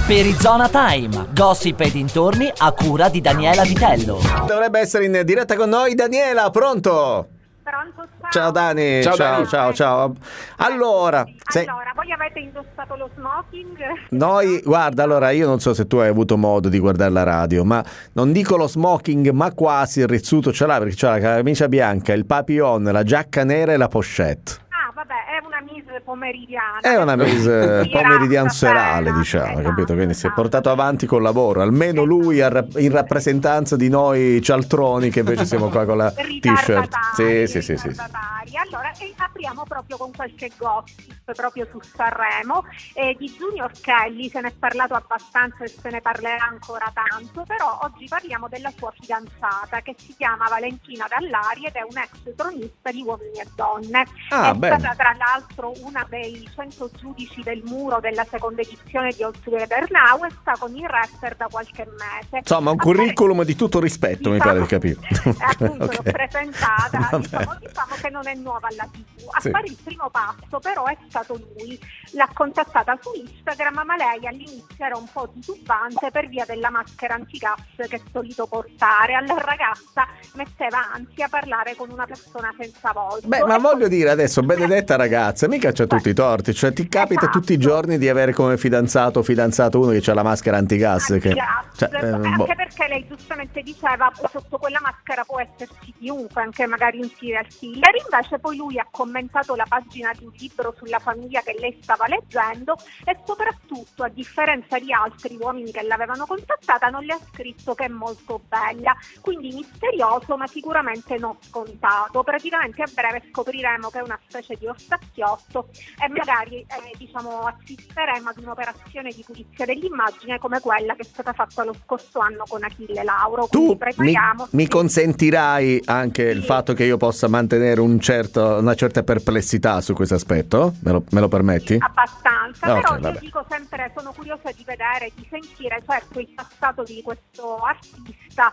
Perizona Time, gossip e dintorni a cura di Daniela Vitello. Dovrebbe essere in diretta con noi Daniela, pronto? Pronto, ciao. Ciao Dani, Ciao, Dani. ciao. Allora, Voi avete indossato lo smoking? noi, guarda, allora io non so se tu hai avuto modo di guardare la radio, ma non dico lo smoking, ma quasi il rizzuto ce l'ha, perché c'ha la camicia bianca, il papillon, la giacca nera e la pochette. Ah, vabbè, è una mise pomeridiana. È una mise pomeridiana serale, diciamo, esatto, capito? Quindi si è esatto. portato avanti col lavoro, almeno lui in rappresentanza di noi cialtroni che invece siamo qua con la t-shirt. Sì. Ritardatari. Allora, apriamo proprio con qualche gossip proprio su Sanremo. Di Junior Kelly se ne è parlato abbastanza e se ne parlerà ancora tanto, però oggi parliamo della sua fidanzata che si chiama Valentina Dallari ed è un ex tronista di Uomini e Donne. Ah, è bene. stata tra l'altro una dei 100 giudici del Muro della seconda edizione di All Together Now e sta con il rapper da qualche mese. Insomma, un curriculum di tutto rispetto, mi pare di capire. Appunto Ok. l'ho presentata, Va diciamo bene. che non è nuova alla TV. A Sì. fare il primo passo però è stato lui. L'ha contattata su Instagram, ma lei all'inizio era un po' titubante per via della maschera antigas che è solito portare. Alla ragazza metteva ansia a parlare con una persona senza volto. Beh, ma E voglio dire adesso, benedetta ragazza, mica c'ha tutti i torti, cioè ti capita Esatto. tutti i giorni di avere come fidanzato o fidanzato uno che c'ha la maschera antigas, che Antigas. boh. Anche perché lei giustamente diceva sotto quella maschera può esserci chiunque, anche magari un serial killer. Invece poi lui ha commentato la pagina di un libro sulla famiglia che lei stava leggendo e soprattutto, a differenza di altri uomini che l'avevano contattata, non le ha scritto che è molto bella, quindi misterioso ma sicuramente non scontato. Praticamente a breve scopriremo che è una specie di orsaziotto e magari assisteremo ad un'operazione di pulizia dell'immagine come quella che è stata fatta lo scorso anno con Achille Lauro. Quindi Tu prepariamo. mi consentirai anche il Sì. fatto che io possa mantenere una certa perplessità su questo aspetto? Me lo permetti? Abbastanza, Ok, però vabbè. io dico sempre, sono curiosa di vedere, di sentire, certo il passato di questo artista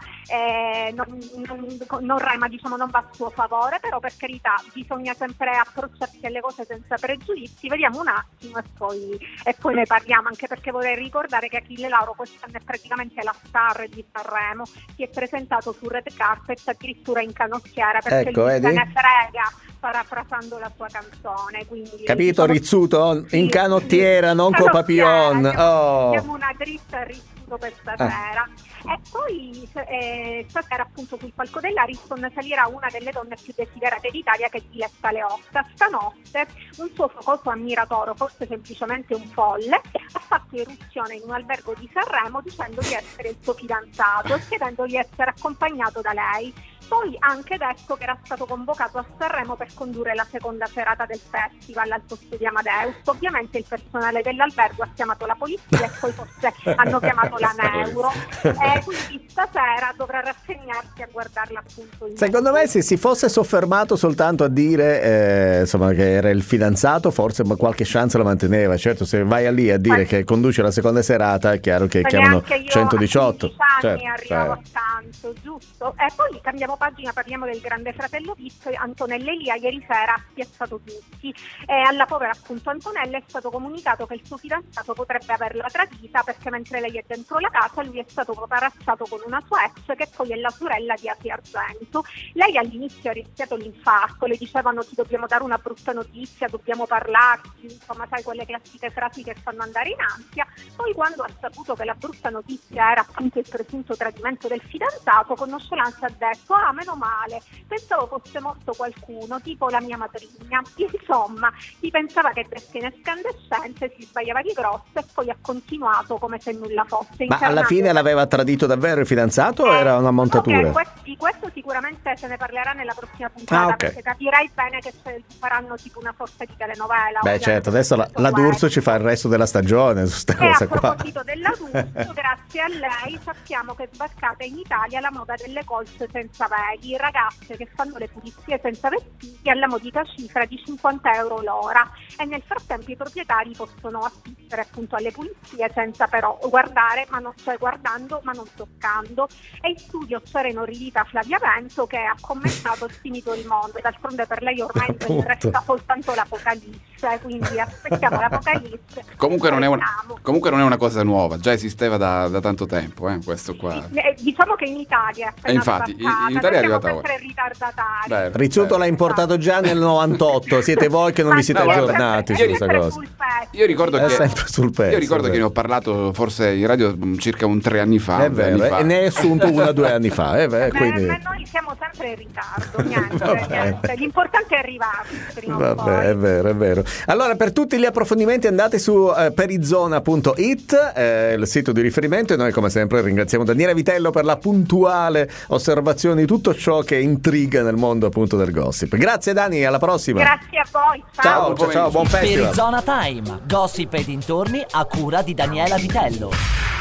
non rema, non va a suo favore, però per carità bisogna sempre approcciarsi alle cose senza pregiudizi. Vediamo un attimo e poi ne parliamo, anche perché vorrei ricordare che Achille Lauro quest'anno è praticamente la star di Sanremo, si è presentato su red carpet addirittura in canottiera perché Ecco, lui vedi? se ne frega, parafrasando la sua canzone, quindi Capito, rizzuto? Sì, In canottiera, sì. non col papillon. Oh. Diamo una dritta al rizzuto per stasera. E poi stasera appunto sul palco dell'Ariston salirà una delle donne più desiderate d'Italia, che è Diletta Leotta. Stanotte un suo focoso ammiratore, forse semplicemente un folle, ha fatto irruzione in un albergo di Sanremo dicendo di essere il suo fidanzato e chiedendo di essere accompagnato da lei. Poi ha anche detto che era stato convocato a Sanremo per condurre la seconda serata del festival al posto di Amadeus. Ovviamente il personale dell'albergo ha chiamato la polizia e poi forse hanno chiamato la Neuro. Quindi stasera dovrà rassegnarsi a guardarla appunto in Secondo me se si fosse soffermato soltanto a dire insomma che era il fidanzato, forse qualche chance la manteneva. Certo, se vai lì a dire che conduce la seconda serata è chiaro che chiamano neanche io 118. a 15 anni Certo, arrivavo a tanto, giusto? E poi cambiamo pagina, parliamo del grande fratello VIP. Antonella Elia ieri sera ha spiazzato tutti e alla povera appunto Antonella è stato comunicato che il suo fidanzato potrebbe averla tradita, perché mentre lei è dentro la casa lui è stato paparazzato con una sua ex che poi è la sorella di Asia Argento. Lei all'inizio ha rischiato l'infarto, le dicevano ti dobbiamo dare una brutta notizia, dobbiamo parlarci, insomma sai, quelle classiche frasi che fanno andare in ansia. Poi quando ha saputo che la brutta notizia era appunto il presunto tradimento del fidanzato, con nonchalance ha detto meno male, pensavo fosse morto qualcuno, tipo la mia madrigna. Insomma, si pensava che desse in escandescenze, si sbagliava di grosso e poi ha continuato come se nulla fosse. Ma alla fine l'aveva tradito davvero il fidanzato o era una montatura? Di questo sicuramente se ne parlerà nella prossima puntata, ok. perché capirai bene che faranno tipo una sorta di telenovela. Beh certo, adesso la D'Urso ci fa il resto della stagione su sta E cosa a qua. proposito della D'Urso, grazie a lei sappiamo che è sbarcata in Italia la moda delle colse senza vedi, ragazze che fanno le pulizie senza vestiti alla modica cifra di 50 euro l'ora, e nel frattempo i proprietari possono assistere appunto alle pulizie senza però guardare, guardando ma non toccando. E in studio c'era inorridita Flavia Vento, che ha commentato finito il mondo, d'altronde per lei ormai Appunto. resta soltanto l'apocalisse. quindi aspettiamo l'Apocalisse. Comunque non è una cosa nuova, già esisteva da tanto tempo, questo qua. Diciamo che in Italia è infatti, in Italia è arrivata ora. Sempre ritardatari. Rizzuto l'ha importato già nel 98, siete voi che non vi siete aggiornati su questa cosa. Io ricordo è sempre sul pezzo. Io ricordo che ne ho parlato forse in radio circa 3 anni fa. È vero, e ne hai assunto 1 o 2 anni fa. Quindi... Ma noi siamo sempre in ritardo, niente. L'importante è arrivarci. Vabbè, è vero. Allora, per tutti gli approfondimenti andate su perizona.it, il sito di riferimento, e noi come sempre ringraziamo Daniela Vitello per la puntuale osservazione di tutto ciò che intriga nel mondo appunto del gossip. Grazie Dani, alla prossima. Grazie a voi. Ciao, buon festival. Perizona Time, gossip e dintorni a cura di Daniela Vitello.